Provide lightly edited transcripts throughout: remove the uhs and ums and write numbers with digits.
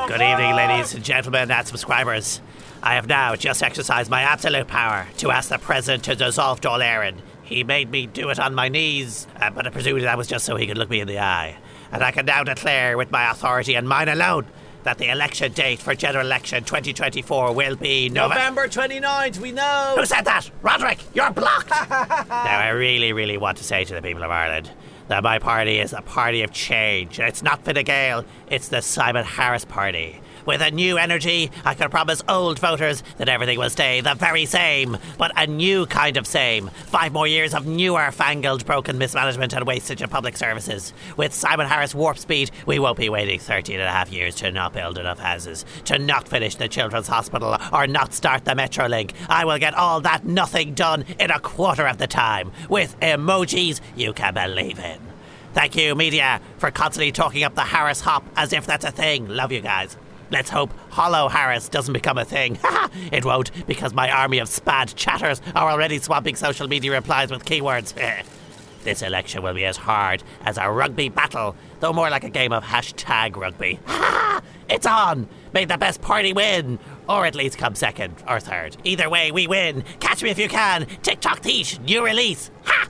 Good evening, ladies and gentlemen and subscribers. I have now just exercised my absolute power to ask the President to dissolve Dáil Éireann. He made me do it on my knees, but I presume that was just so he could look me in the eye. And I can now declare with my authority and mine alone that the election date for General Election 2024 will be November 29th, we know! Who said that? Roderick, you're blocked! Now, I really want to say to the people of Ireland that my party is a party of change. It's not Fine Gael, it's the Simon Harris party. With a new energy, I can promise old voters that everything will stay the very same, but a new kind of same. 5 more years of newer, fangled, broken mismanagement and wastage of public services. With Simon Harris warp speed, we won't be waiting 13 and a half years to not build enough houses, to not finish the Children's Hospital, or not start the Metrolink. I will get all that nothing done in a quarter of the time, with emojis you can believe in. Thank you, media, for constantly talking up the Harris hop as if that's a thing. Love you guys. Let's hope Hollow Harris doesn't become a thing. It won't, because my army of spad chatters are already swamping social media replies with keywords. This election will be as hard as a rugby battle, though more like a game of #rugby. It's on! May the best party win! Or at least come second or third. Either way, we win! Catch me if you can! TikTok Tish, new release! Ha!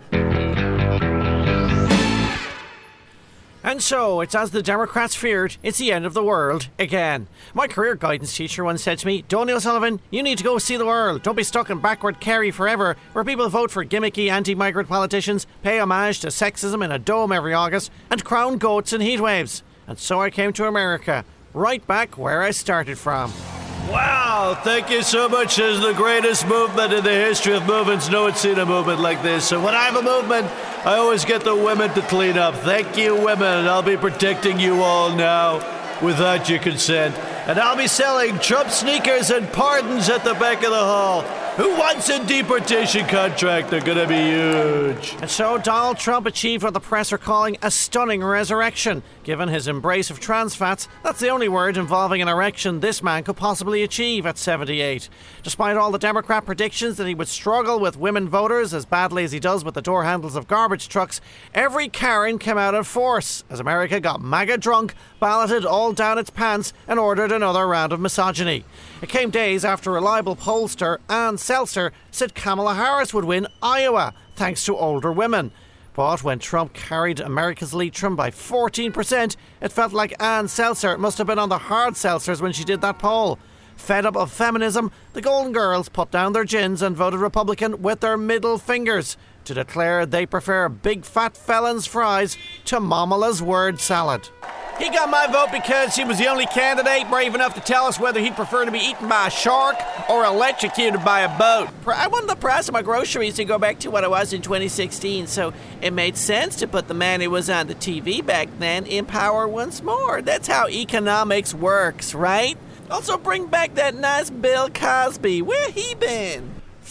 And so, it's as the Democrats feared, it's the end of the world again. My career guidance teacher once said to me, "Donal O'Sullivan, you need to go see the world. Don't be stuck in backward Kerry forever, where people vote for gimmicky anti-migrant politicians, pay homage to sexism in a dome every August, and crown goats in heatwaves." And so I came to America, right back where I started from. Wow, thank you so much. This is the greatest movement in the history of movements. No one's seen a movement like this. So when I have a movement, I always get the women to clean up. Thank you, women. I'll be protecting you all now without your consent. And I'll be selling Trump sneakers and pardons at the back of the hall. Who wants a deportation contract? They're going to be huge. And so Donald Trump achieved what the press are calling a stunning resurrection. Given his embrace of trans fats, that's the only word involving an erection this man could possibly achieve at 78. Despite all the Democrat predictions that he would struggle with women voters as badly as he does with the door handles of garbage trucks, every Karen came out in force as America got MAGA drunk, balloted all down its pants, and ordered another round of misogyny. It came days after reliable pollster Ann Seltzer said Kamala Harris would win Iowa thanks to older women. But when Trump carried America's Leitrim by 14%, it felt like Ann Seltzer must have been on the hard seltzers when she did that poll. Fed up of feminism, the Golden Girls put down their gins and voted Republican with their middle fingers to declare they prefer big fat felons' fries to Mamala's word salad. He got my vote because he was the only candidate brave enough to tell us whether he'd prefer to be eaten by a shark or electrocuted by a boat. I wanted the price of my groceries to go back to what it was in 2016, so it made sense to put the man who was on the TV back then in power once more. That's how economics works, right? Also bring back that nice Bill Cosby. Where he been?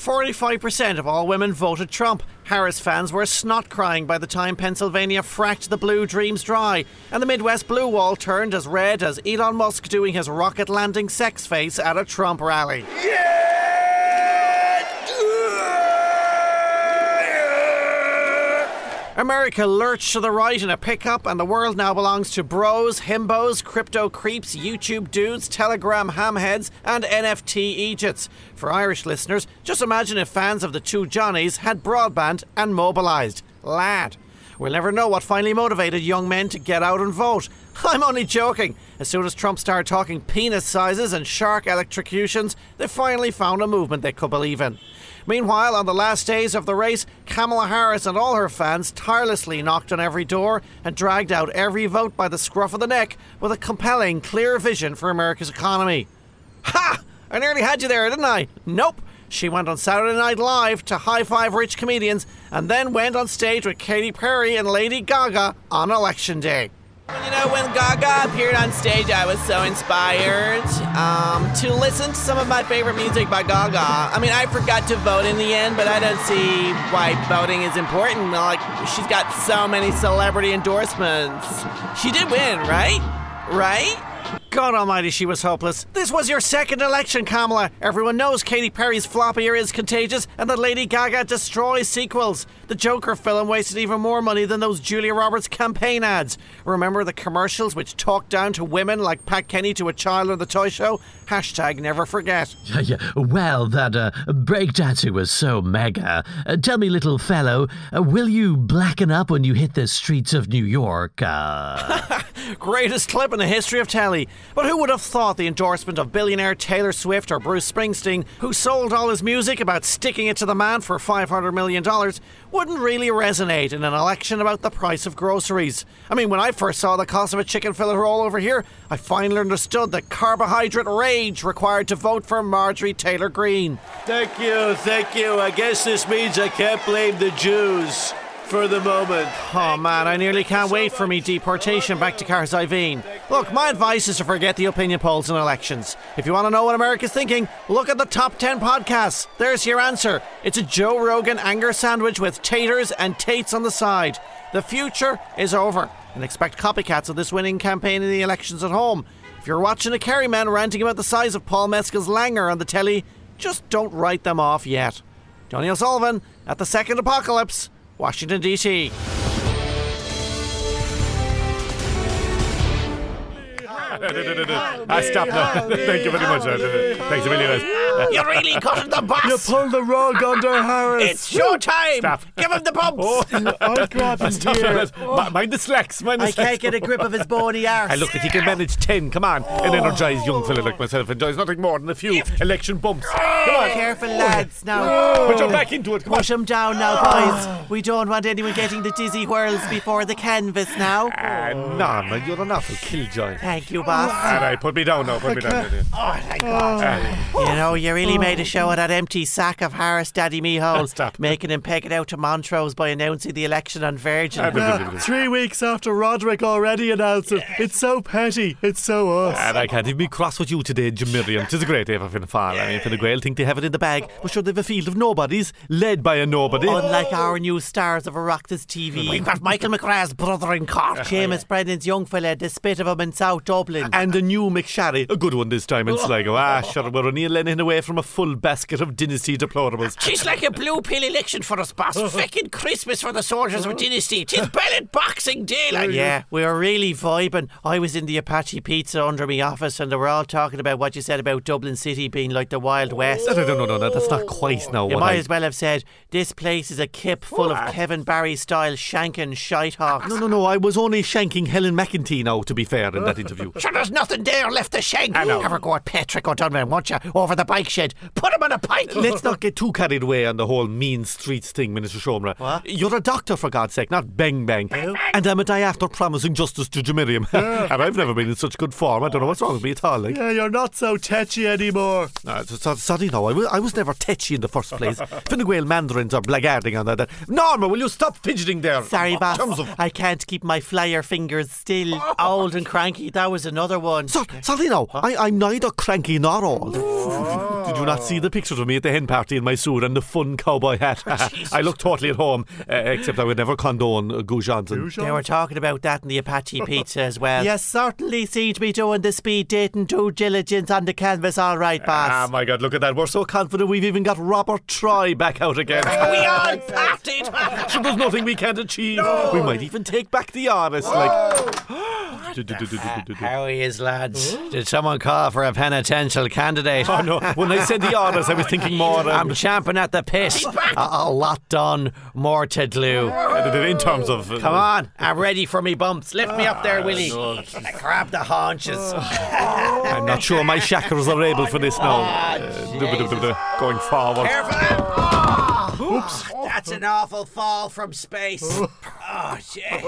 45% of all women voted Trump. Harris fans were snot crying by the time Pennsylvania fracked the blue dreams dry, and the Midwest blue wall turned as red as Elon Musk doing his rocket landing sex face at a Trump rally. America lurched to the right in a pickup, and the world now belongs to bros, himbos, crypto creeps, YouTube dudes, Telegram hamheads, and NFT Egypts. For Irish listeners, just imagine if fans of the two Johnnies had broadband and mobilised. Lad. We'll never know what finally motivated young men to get out and vote. I'm only joking. As soon as Trump started talking penis sizes and shark electrocutions, they finally found a movement they could believe in. Meanwhile, on the last days of the race, Kamala Harris and all her fans tirelessly knocked on every door and dragged out every vote by the scruff of the neck with a compelling, clear vision for America's economy. Ha! I nearly had you there, didn't I? Nope. She went on Saturday Night Live to high-five rich comedians and then went on stage with Katy Perry and Lady Gaga on Election Day. You know, when Gaga appeared on stage, I was so inspired to listen to some of my favorite music by Gaga. I mean, I forgot to vote in the end, but I don't see why voting is important. Like, she's got so many celebrity endorsements. She did win, right? Right? God almighty, she was hopeless. This was your second election, Kamala. Everyone knows Katy Perry's flop ear is contagious and that Lady Gaga destroys sequels. The Joker film wasted even more money than those Julia Roberts campaign ads. Remember the commercials which talked down to women like Pat Kenny to a child on the toy show? Hashtag never forget. Yeah. Well, that break tattoo was so mega. Tell me, little fellow, will you blacken up when you hit the streets of New York? Greatest clip in the history of telly. But who would have thought the endorsement of billionaire Taylor Swift or Bruce Springsteen, who sold all his music about sticking it to the man for $500 million, wouldn't really resonate in an election about the price of groceries? I mean, when I first saw the cost of a chicken fillet roll over here, I finally understood the carbohydrate rage required to vote for Marjorie Taylor Greene. Thank you. I guess this means I can't blame the Jews for the moment. Oh man, I nearly can't wait for me deportation back to Karzivine. Look, my advice is to forget the opinion polls in elections. If you want to know what America's thinking, look at the top 10 podcasts. There's your answer. It's a Joe Rogan anger sandwich with taters and tates on the side. The future is over, and expect copycats of this winning campaign in the elections at home. If you're watching a Kerry man ranting about the size of Paul Mescal's langer on the telly, just don't write them off yet. Johnny O'Sullivan at the Second Apocalypse, Washington, D.C. Stop now. Thank you very much. Thanks a million. You really got the boss. You pulled the rug under Harris. It's showtime. Stop. Give him the bumps. I'll grab his gear. Mind the slacks. I can't get a grip of his bony arse. Look, if he can manage 10, come on. An energised young fella like myself enjoys nothing more than a few election bumps. Come on. Careful, lads. Now, Put your back into it. Come on. push him down now, boys. We don't want anyone getting the dizzy whirls before the canvas now. No, man, you're an awful killjoy. Thank you, boss. Alright, put me down now. Put me down. Oh, thank God. You know, you really made a show of that empty sack of Harris Daddy Mehole, Stop. making him peg it out to Montrose by announcing the election on Virgin. 3 weeks after Roderick already announced it. It's so petty. It's so us. And I can't even be cross with you today, Jim Miriam. 'Tis a great day for Finn Farr. I mean, Finn Gael think they have it in the bag, but sure they've a field of nobodies, led by a nobody. Unlike our new stars of Oireachtas TV. We've got Michael McGrath's brother in Cork. Seamus Brennan's young fella, the spit of him in South Dublin. And a new McSharry, a good one this time in Sligo. Sure, we're only Lennon away from a full basket of Dynasty deplorables. She's like a blue pill election for us, boss. Feckin' Christmas for the soldiers of Dynasty. Tis brilliant Boxing Day, like. Yeah, we were really vibing. I was in the Apache Pizza under my office and they were all talking about what you said about Dublin City being like the Wild West. No, that's not quite now. You might as well have said, this place is a kip full of Kevin Barry-style shanking shitehawks. No, I was only shanking Helen McEntee now, to be fair, in that interview. Sure, there's nothing there left to shank. know. Have a go at Patrick O'Donovan, won't you? Over the bike shed. Put him on a pike. Let's not get too carried away on the whole mean streets thing, Minister Shomra. What? You're a doctor, for God's sake, not Bang Bang. And I'm a diactor promising justice to Jamiriam. And I've never been in such good form. I don't know what's wrong with me at all. Like. Yeah, you're not so tetchy anymore. Sorry, no, I was never tetchy in the first place. Fine Gael mandarins are blackguarding on that. Norma, will you stop fidgeting there? Sorry, boss. Terms of- I can't keep my flyer fingers still. Old and cranky, that was another one. Sorry, no, I'm neither cranky nor old. Did you not see the pictures of me at the hen party in my suit and the fun cowboy hat? I look totally at home, except I would never condone Goo Johnson. They were talking about that in the Apache Pizza as well. You certainly seem to be doing the speed dating due diligence on the canvas all right, boss. Ah, my God, look at that. We're so confident we've even got Robert Troy back out again. We all partied. So there's nothing we can't achieve. We might even take back the honest, How he is, lads? Did someone call for a penitential candidate? Oh no, when I said the honest, I was thinking more I'm champing at the pit. A lot done, more to do. in terms of... Come on, I'm ready for me bumps. Lift me up there, Willie. Grab the haunches. I'm not sure my shackles are able for this now. Going forward. Careful. Oops. That's an awful fall from space. Oh, shit.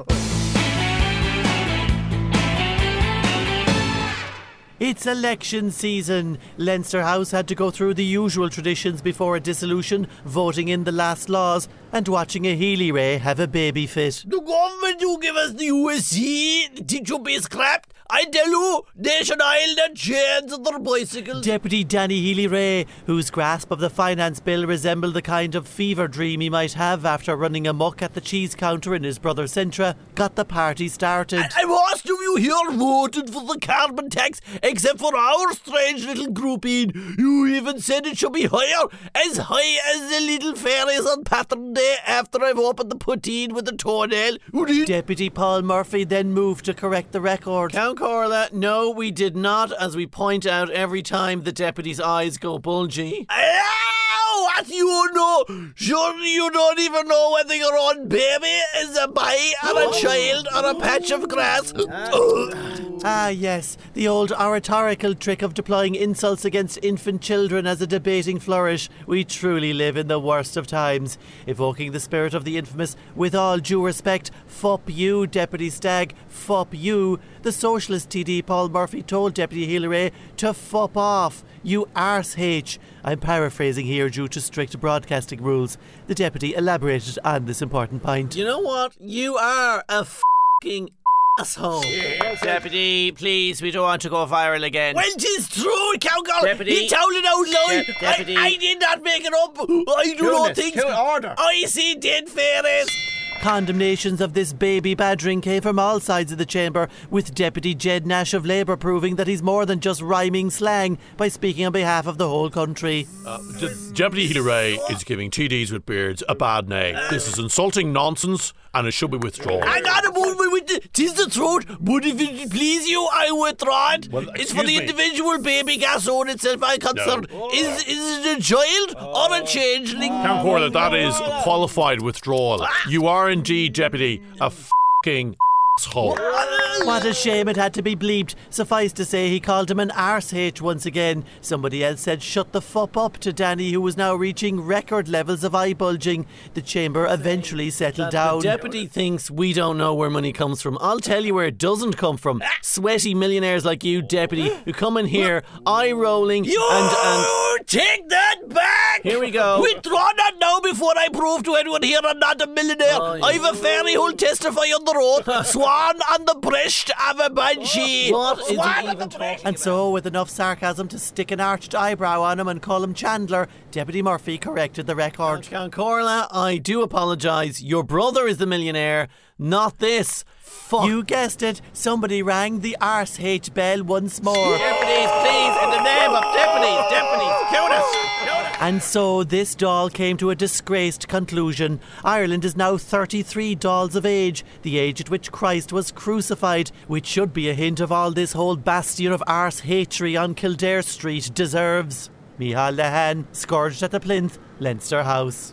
It's election season. Leinster House had to go through the usual traditions before a dissolution, voting in the last laws, and watching a Healy Ray have a baby fit. The government who give us the USC, the teacher be scrapped. I tell you, they should hail the chains of their bicycles. Deputy Danny Healy Ray, whose grasp of the finance bill resembled the kind of fever dream he might have after running amok at the cheese counter in his brother Centra, got the party started. I was rest of you here voted for the carbon tax, except for our strange little grouping. You even said it should be higher, as high as the little fairies on Pattern Day after I've opened the poutine with the toenail. Deputy Paul Murphy then moved to correct the record. Count Corla, no, we did not, as we point out every time the deputy's eyes go bulgy. What you know? Sure, you don't even know whether your own baby is a boy or a child or a patch of grass. Ah, yes, the old oratorical trick of deploying insults against infant children as a debating flourish. We truly live in the worst of times. Evoking the spirit of the infamous, with all due respect, fup you, Deputy Stagg, fup you, the socialist TD Paul Murphy told Deputy Healy-Rae to fup off. You arse-H. I'm paraphrasing here due to strict broadcasting rules. The deputy elaborated on this important point. You know what? You are a f***ing asshole. Yes. Deputy, please, we don't want to go viral again. Well, 'tis true, Cowgirl. Deputy. He told it out loud. Deputy. I did not make it up. I do not think. Order. I see dead fairies. Condemnations of this baby badgering came from all sides of the chamber, with Deputy Jed Nash of Labour proving that he's more than just rhyming slang by speaking on behalf of the whole country. Deputy Healy-Rae is giving TDs with beards a bad name. This is insulting nonsense, and it should be withdrawn. Hang on a moment with the, 'tis the truth, but if it please you, I withdraw it. Well, it's for the excuse me. individual baby gas own itself I'm concerned. Is it a child or a changeling? Count Corla, that is qualified withdrawal. You are indeed, Deputy, a f***ing asshole. What a shame it had to be bleeped. Suffice to say, he called him an arse-H once again. Somebody else said shut the fup up to Danny, who was now reaching record levels of eye bulging. The chamber eventually settled down. The deputy thinks we don't know where money comes from. I'll tell you where it doesn't come from. Sweaty millionaires like you, deputy, who come in here eye-rolling and... Take that back! Here we go. Withdraw that now before I prove to anyone here I'm not a millionaire. I've a fairy who'll testify on the road. Swan on the breast of a banshee. What is Swan he on even the breast. And so, with enough sarcasm to stick an arched eyebrow on him and call him Chandler, Deputy Murphy corrected the record. Count Corla, I do apologise. Your brother is the millionaire, not this. Fuck. You guessed it. Somebody rang the arse-H bell once more. Deputies, please, in the name of deputies, count us. And so this doll came to a disgraced conclusion. Ireland is now 33 dolls of age, the age at which Christ was crucified, which should be a hint of all this whole bastion of arse-hatry on Kildare Street deserves. Micheál Lehane, scourged at the plinth, Leinster House.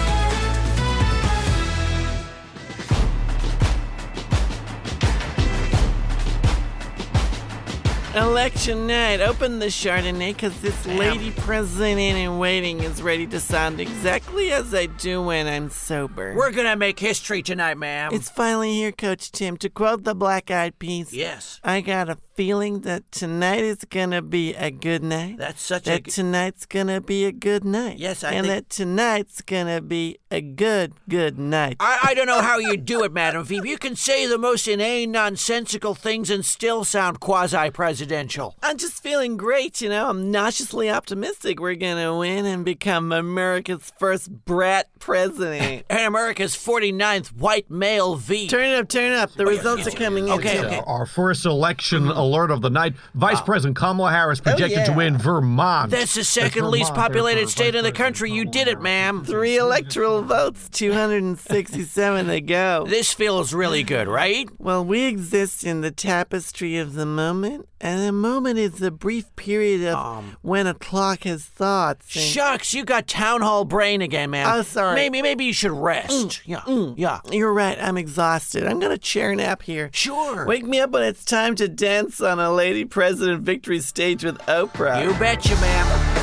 Election night. Open the Chardonnay, because this lady president in waiting is ready to sound exactly as I do when I'm sober. We're gonna make history tonight, ma'am. It's finally here, Coach Tim. To quote the Black Eyed Peas, Yes. I got a feeling that tonight is gonna be a good night. That's such that tonight's gonna be a good night. Yes, and that tonight's gonna be a good night. I don't know how you do it, Madam Phoebe. You can say the most inane, nonsensical things and still sound quasi-presidential. I'm just feeling great, you know. I'm nauseously optimistic we're gonna win and become America's first brat president. And America's 49th white male V. Turn it up. The results are coming in. Okay. Our first election alert of the night. Vice President Kamala Harris projected to win Vermont. That's the second least populated state in the country. You did it, ma'am. 3 electoral votes, 267 to go. This feels really good, right? Well, we exist in the tapestry of the moment, and the moment is a brief period of when a clock has thoughts. Shucks, you got town hall brain again, ma'am. Oh, sorry. Maybe you should rest. Yeah. You're right, I'm exhausted. I'm gonna chair nap here. Sure. Wake me up when it's time to dance on a Lady President victory stage with Oprah. You betcha, ma'am.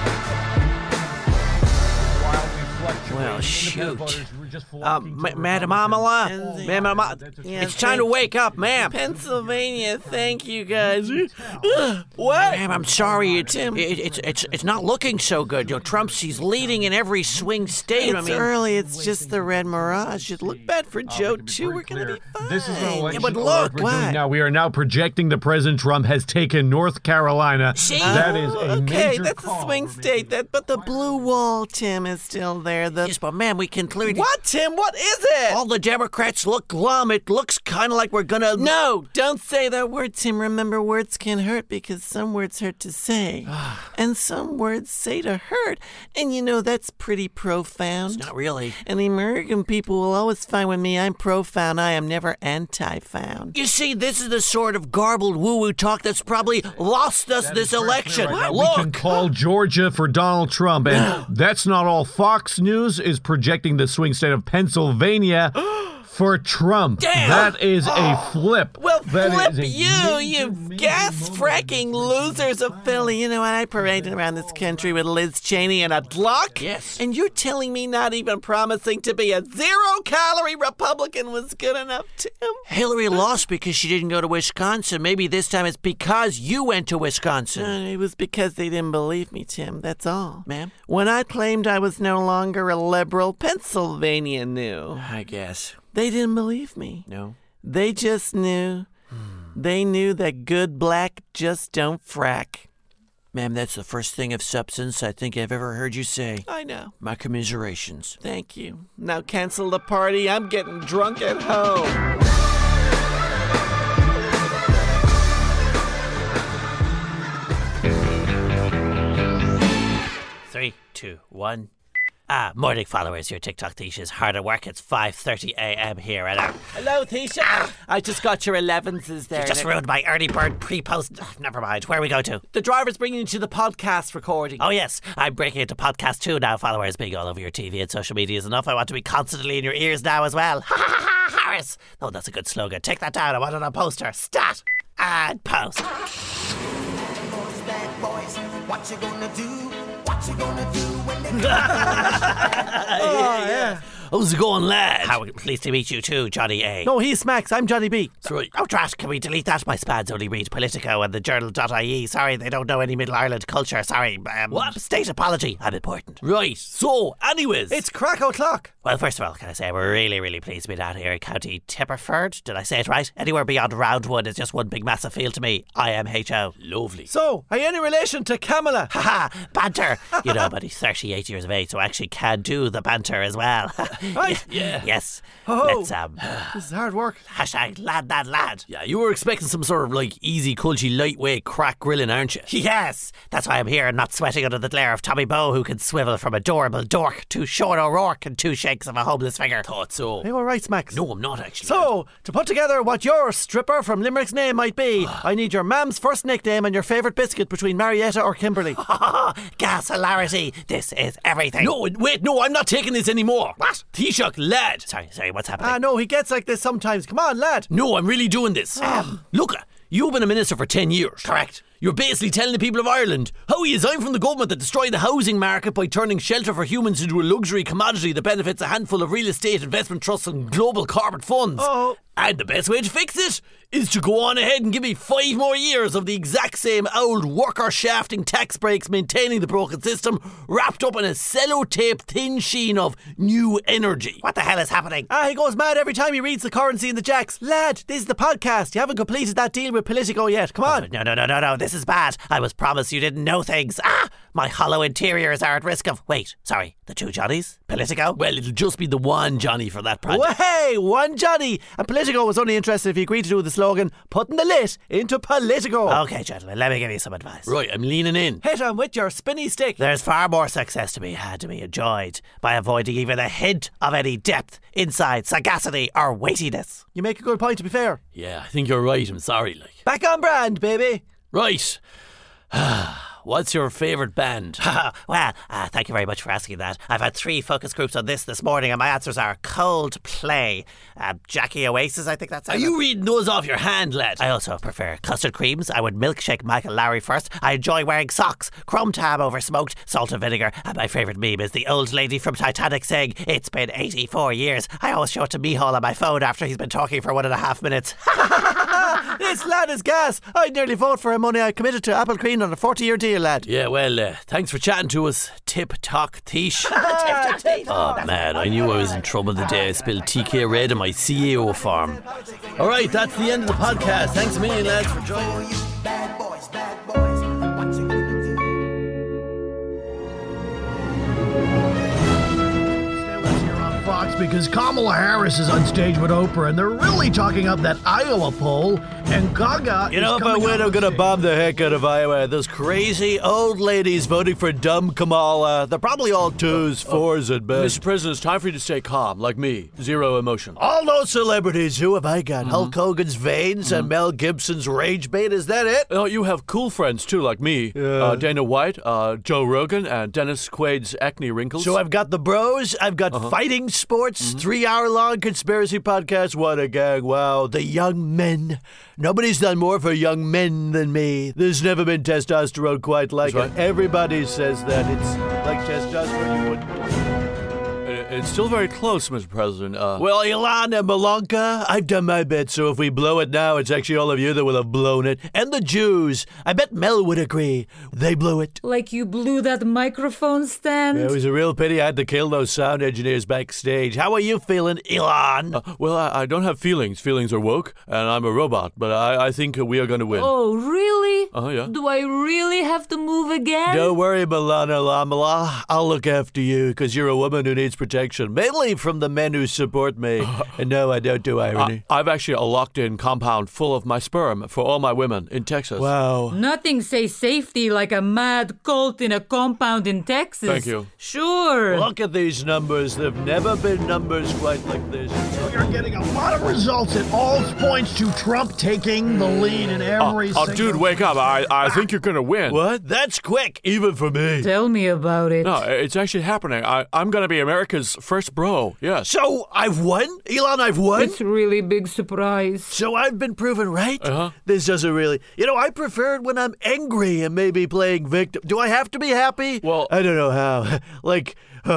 Well, shoot. Madam Amala, it's time to wake up, ma'am. Pennsylvania, thank you guys. What? Ma'am, I'm sorry. It's not looking so good. You know, he's leading in every swing state. It's early. It's just the red mirage. It looked bad for Joe too. We're gonna be fine. This is an election but alert look, we're doing now. We are now projecting that President Trump has taken North Carolina. See? That is a okay, major that's call. a swing state. But the blue wall, Tim, is still there. Yes, but ma'am, we concluded. What? What, Tim? What is it? All the Democrats look glum. It looks kind of like we're gonna... No, don't say that word, Tim. Remember, words can hurt because some words hurt to say. And some words say to hurt. And you know, that's pretty profound. Not really. And the American people will always find with me I'm profound. I am never anti-found. You see, this is the sort of garbled woo-woo talk that's probably lost us this election. Right now, we can call Georgia for Donald Trump, and that's not all. Fox News is projecting the swing state of Pennsylvania for Trump. Damn. That is a flip. Well, That flip is a you gas-fracking losers of Philly. You know, I paraded around this country with Liz Cheney and a Glock. Yes. And you're telling me not even promising to be a zero-calorie Republican was good enough, Tim? Hillary lost because she didn't go to Wisconsin. Maybe this time it's because you went to Wisconsin. It was because they didn't believe me, Tim. That's all. Ma'am? When I claimed I was no longer a liberal, Pennsylvania knew. I guess. They didn't believe me. No. They just knew. They knew that good black just don't frack. Ma'am, that's the first thing of substance I think I've ever heard you say. I know. My commiserations. Thank you. Now cancel the party. I'm getting drunk at home. 3, 2, 1. Morning followers, your TikTok Tisha is hard at work. It's 5:30 a.m. here at our... Hello, Tisha. I just got your 11s there. Just ruined my early bird pre-post... Never mind. Where are we going to? The driver's bringing you to the podcast recording. Oh, yes. I'm breaking into podcast too now, followers. Being all over your TV and social media is enough. I want to be constantly in your ears now as well. Ha ha ha, Harris. Oh, that's a good slogan. Take that down. I want it on a poster. Stat. And post. Bad boys, what you gonna do? What you gonna do when they yeah. How's it going, lad? How pleased to meet you too, Johnny A. No, he's Max. I'm Johnny B. That's right. Oh, trash, can we delete that? My spans only read Politico and the journal.ie. Sorry, they don't know any Middle Ireland culture. Sorry. What? State apology. I'm important. Right. So, anyways. It's crack o'clock. Well, first of all, can I say we're really, really pleased to be down here in County Tipperford. Did I say it right? Anywhere beyond round one is just one big massive field to me. IMHO. Lovely. So, are you any relation to Kamala? Haha, banter. You know, but he's 38 years of age, so I actually can do the banter as well. Right. Yeah. Yes. Oh. Let's, This is hard work. hashtag lad that lad. Yeah, you were expecting some sort of like easy, culty, lightweight crack grilling, aren't you? Yes, that's why I'm here and not sweating under the glare of Tommy Bowe, who can swivel from adorable dork to Sean O'Rourke and 2 shakes of a homeless figure. Thought so. Hey, all right, Max. No, I'm not actually. So, to put together what your stripper from Limerick's name might be, I need your mam's first nickname and your favourite biscuit between Marietta or Kimberly. Gas hilarity. This is everything. No, wait, no, I'm not taking this anymore. What? Taoiseach, lad. Sorry, what's happening? No, he gets like this sometimes. Come on, lad. No, I'm really doing this. Look, you've been a minister for 10 years. Correct. You're basically telling the people of Ireland how he is I'm from the government that destroyed the housing market by turning shelter for humans into a luxury commodity that benefits a handful of real estate investment trusts and global corporate funds. Oh. And the best way to fix it is to go on ahead and give me 5 more years of the exact same old worker shafting tax breaks maintaining the broken system wrapped up in a sellotape thin sheen of new energy. What the hell is happening? He goes mad every time he reads the currency in the jacks. Lad, this is the podcast. You haven't completed that deal with Politico yet. Come on. No, this is bad. I was promised you didn't know things. My hollow interiors are at risk of... Wait, sorry, the 2 Johnnies? Politico? Well, it'll just be the one Johnny for that project. Well, hey, one Johnny. And Politico was only interested if he agreed to do the slogan, putting the lit into Politico. Okay, gentlemen, let me give you some advice. Right, I'm leaning in. Hit him with your spinny stick. There's far more success to be had to be enjoyed by avoiding even a hint of any depth, insight, sagacity, or weightiness. You make a good point, to be fair. Yeah, I think you're right. I'm sorry, like. Back on brand, baby. Right. What's your favourite band? Well, thank you very much for asking that. I've had 3 focus groups on this morning, and my answers are Coldplay, Jackie Oasis, I think that's... Are you reading those off your hand, lad? I also prefer custard creams. I would milkshake Michael Lowry first. I enjoy wearing socks, crumb tab over smoked, salt and vinegar, and my favourite meme is the old lady from Titanic saying, "It's been 84 years." I always show it to Mihal on my phone after he's been talking for 1.5 minutes. This lad is gas. I'd nearly vote for him money I committed to Apple Green on a 40-year deal, lad. Yeah, well, thanks for chatting to us, Tip Talk Tish. Oh, man, I knew I was in trouble the day I spilled TK Red in my CAO form. All right, that's the end of the podcast. Thanks a million, lads, for joining. bad boys, what you gonna do? Stay with us here on Fox because Kamala Harris is on stage with Oprah, and they're really talking up that Iowa poll, and Gaga You know, if I win, I'm gonna bomb the heck out of Iowa. Those crazy old ladies voting for dumb Kamala. They're probably all 2s, 4s at best. Mr. President, it's time for you to stay calm, like me. Zero emotion. All those celebrities, who have I got? Hulk Hogan's veins and Mel Gibson's rage bait, is that it? Oh, you have cool friends, too, like me. Dana White, Joe Rogan, and Dennis Quaid's acne wrinkles. So I've got the bros, I've got fighting sports, 3-hour-long conspiracy podcast. What a gang, wow. The young men. Nobody's done more for young men than me. There's never been testosterone quite like it. Everybody says that. It's like testosterone you wouldn't. It's still very close, Mr. President. Well, Ilana Malonka, I've done my bit, so if we blow it now, it's actually all of you that will have blown it. And the Jews. I bet Mel would agree. They blew it. Like you blew that microphone stand? Yeah, it was a real pity I had to kill those sound engineers backstage. How are you feeling, Elon? Well, I don't have feelings. Feelings are woke, and I'm a robot, but I think we are going to win. Oh, really? Yeah. Do I really have to move again? Don't worry, Milana Lamala. I'll look after you, because you're a woman who needs protection, mainly from the men who support me. And no, I don't do irony. I've actually a locked-in compound full of my sperm for all my women in Texas. Wow. Nothing says safety like a mad cult in a compound in Texas. Thank you. Sure. Look at these numbers. There've never been numbers quite like this. So you're getting a lot of results. It all points to Trump taking the lead in every single... Dude, wake up. I think you're going to win. What? That's quick, even for me. Tell me about it. No, it's actually happening. I'm going to be America's first bro. Yes. So, I've won? Elon, I've won? It's a really big surprise. So I've been proven right? This doesn't really... You know, I prefer it when I'm angry and maybe playing victim. Do I have to be happy? Well... I don't know how. Like...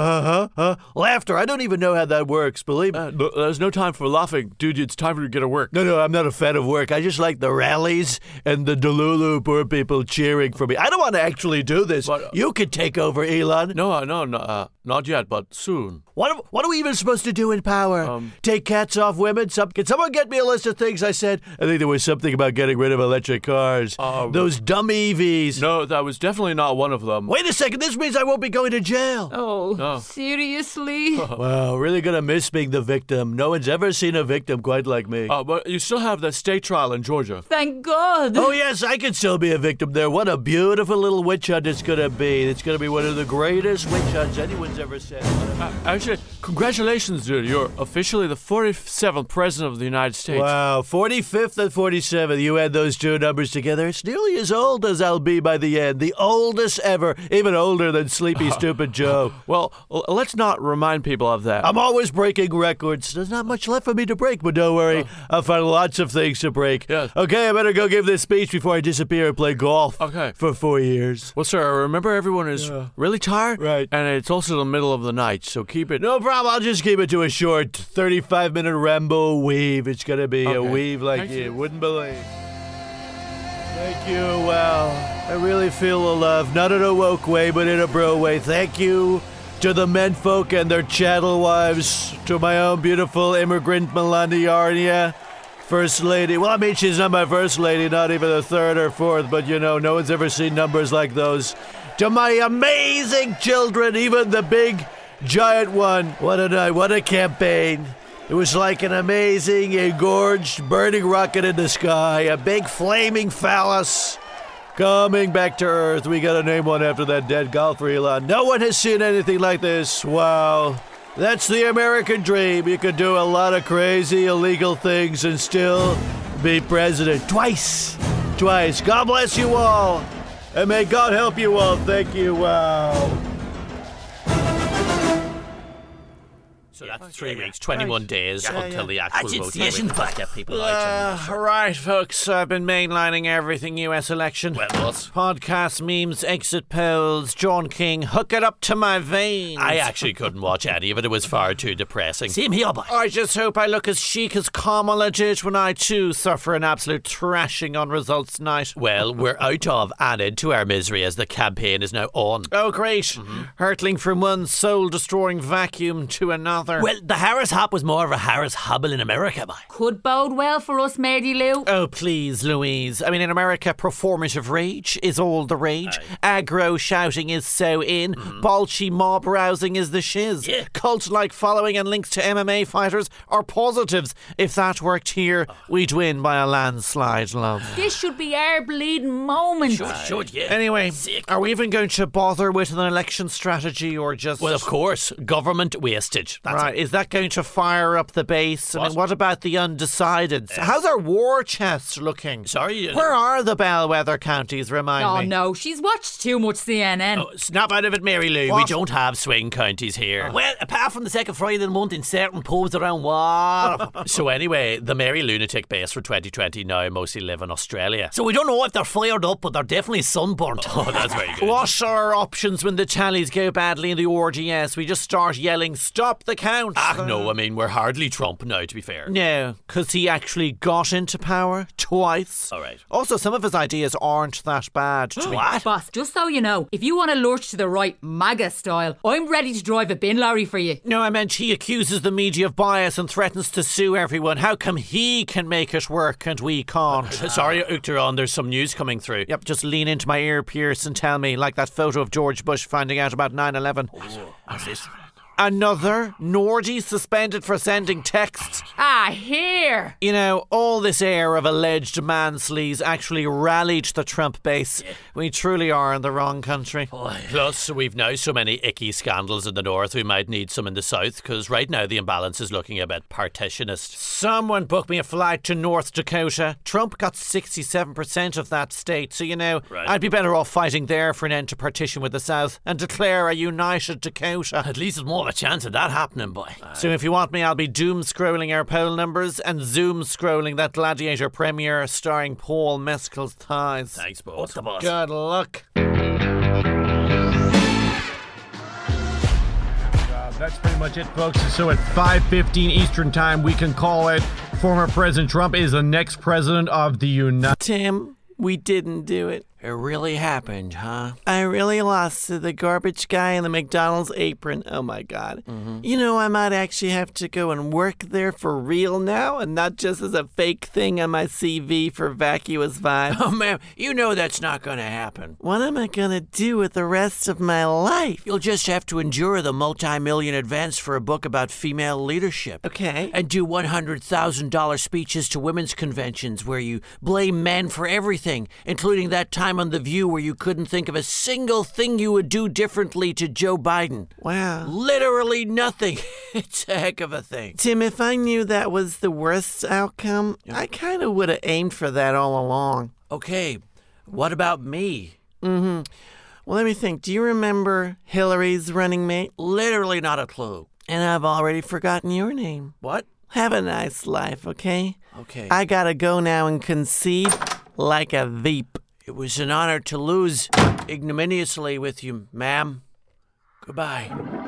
laughter. I don't even know how that works, believe me. There's no time for laughing. Dude, it's time for you to get to work. No, I'm not a fan of work. I just like the rallies and the Delulu poor people cheering for me. I don't want to actually do this. But, you could take over, Elon. No, not yet, but soon. What are we even supposed to do in power? Take cats off women? Can someone get me a list of things I said? I think there was something about getting rid of electric cars. Those dumb EVs. No, that was definitely not one of them. Wait a second. This means I won't be going to jail. Oh, seriously? Wow, really gonna miss being the victim. No one's ever seen a victim quite like me. But you still have the state trial in Georgia. Thank God. Oh, yes, I can still be a victim there. What a beautiful little witch hunt it's gonna be. It's gonna be one of the greatest witch hunts anyone's ever said. Actually, congratulations, dude. You're officially the 47th president of the United States. Wow, 45th and 47th. You add those two numbers together, it's nearly as old as I'll be by the end. The oldest ever. Even older than Sleepy Stupid Joe. Well, let's not remind people of that. I'm always breaking records. There's not much left for me to break, but don't worry. I'll find lots of things to break. Yes. Okay, I better go give this speech before I disappear and play golf. Okay. For 4 years. Well, sir, remember everyone is really tired? Right. And it's also the middle of the night, so keep it... No problem. I'll just keep it to a short 35-minute Rambo weave. It's going to be a weave like you wouldn't believe. Thank you. Wow. I really feel the love. Not in a woke way, but in a bro way. Thank you to the menfolk and their chattel wives. To my own beautiful immigrant Melania, First Lady. Well, I mean, she's not my First Lady, not even the third or fourth, but you know, no one's ever seen numbers like those. To my amazing children, even the big, giant one. What a night, what a campaign. It was like an amazing, engorged, burning rocket in the sky, a big flaming phallus coming back to Earth. We gotta name one after that dead golfer, Elon. No one has seen anything like this. Wow. That's the American dream. You could do a lot of crazy, illegal things and still be president. Twice. God bless you all. And may God help you all. Thank you. Wow. So that's 3 weeks, 21 days until the actual vote. Let's get people out. All right, folks. I've been mainlining everything U.S. election. Well, what? Podcasts, memes, exit polls, John King. Hook it up to my veins. I actually couldn't watch any of it. It was far too depressing. Same here, boy. I just hope I look as chic as Kamala did when I, too, suffer an absolute thrashing on results night. Well, we're out of and into our misery as the campaign is now on. Oh, great. Hurtling from one soul-destroying vacuum to another. bother. Well, the Harris Hop was more of a Harris Hubble in America, boy. Could bode well for us, Mary Lou. Oh, please, Louise. I mean, in America, performative rage is all the rage. Aggro shouting is so in. Bolshy mob rousing is the shiz. Yeah. Cult-like following and links to MMA fighters are positives. If that worked here, we'd win by a landslide, love. This should be our bleeding moment. Should, yeah. Anyway, Sick. are we even going to bother with an election strategy or just... Well, of course, government wastage. That's Right, it. is that going to fire up the base? I mean, what about the undecideds? How's our war chest looking? Sorry. Where are the bellwether counties, remind Oh me? no, she's watched too much CNN. Oh, snap out of it, Mary Lou. We What? don't have swing counties here. Well, apart from the second Friday of the month in certain pubs around Waterford. So anyway, the Mary Lunatic base for 2020 now mostly live in Australia. So we don't know if they're fired up, but they're definitely sunburnt. Oh, that's very good. What are our options when the tallies go badly in the RDS? We just start yelling, stop the count. No, I mean, we're hardly Trump now, to be fair. No, because he actually got into power twice. All right. Also, some of his ideas aren't that bad. To be What? Boss, just so you know, if you want to lurch to the right MAGA style, I'm ready to drive a bin lorry for you. No, I meant he accuses the media of bias and threatens to sue everyone. How come he can make it work and we can't? Sorry, Uachtaran, there's some news coming through. Yep, just lean into my ear, Pierce, and tell me, like that photo of George Bush finding out about 9/11. What's this? Another Nordy suspended for sending texts. Here. You know, all this air of alleged mansleys actually rallied the Trump base. We truly are in the wrong country. Plus, we've now so many icky scandals in the north, we might need some in the south, because right now the imbalance is looking a bit partitionist. Someone book me a flight to North Dakota. Trump got 67% of that state, so, you know, Right. I'd be better off fighting there for an end to partition with the South and declare a united Dakota. At least there's more of a chance of that happening, boy. So if you want me, I'll be doom-scrolling our poll numbers and zoom-scrolling that Gladiator premiere starring Paul Mescal's thighs. Thanks, boss. What's the boss? Good luck. That's pretty much it, folks. So at 5:15 Eastern Time, we can call it former President Trump is the next president of the United... Tim, we didn't do it. It really happened, huh? I really lost to the garbage guy in the McDonald's apron. Oh my God. You know, I might actually have to go and work there for real now and not just as a fake thing on my CV for vacuous vibes. Oh, man, you know that's not going to happen. What am I gonna do with the rest of my life? You'll just have to endure the multi-million advance for a book about female leadership. Okay. And do $100,000 speeches to women's conventions where you blame men for everything, including that time on The View where you couldn't think of a single thing you would do differently to Joe Biden. Wow. Literally nothing. It's a heck of a thing. Tim, if I knew that was the worst outcome, I kind of would have aimed for that all along. Okay, what about me? Well, let me think. Do you remember Hillary's running mate? Literally not a clue. And I've already forgotten your name. What? Have a nice life, okay? Okay. I gotta go now and concede like a Veep. It was an honor to lose ignominiously with you, ma'am. Goodbye.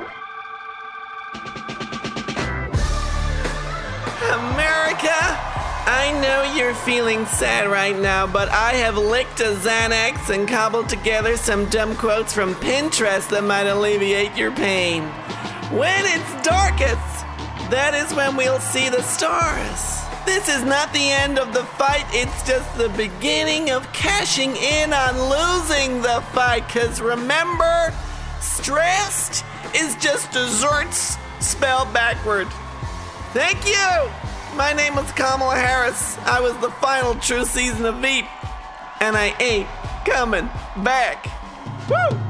America! I know you're feeling sad right now, but I have licked a Xanax and cobbled together some dumb quotes from Pinterest that might alleviate your pain. When it's darkest, that is when we'll see the stars. This is not the end of the fight, it's just the beginning of cashing in on losing the fight. Cause remember, stressed is just desserts spelled backward. Thank you! My name was Kamala Harris. I was the final true season of Veep. And I ain't coming back. Woo!